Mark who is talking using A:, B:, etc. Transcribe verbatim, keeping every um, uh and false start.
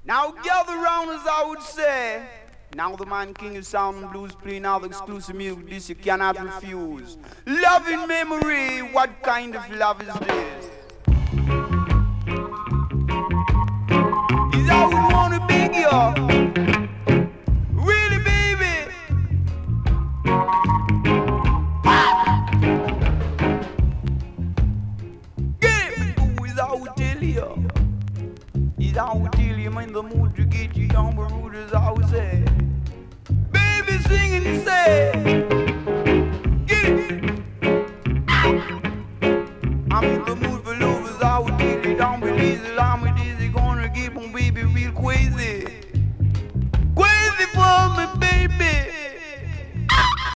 A: Now gather round as I would say. Now the man king is sound and blues playing all the exclusive music this you cannot refuse. Love in memory, what kind of love is this? Is I would wanna beg you, really baby. Get it, ooh, is I would tell you. Is I would tell you, I'm in the mood to get you young, but rude as I would say. Baby sing and say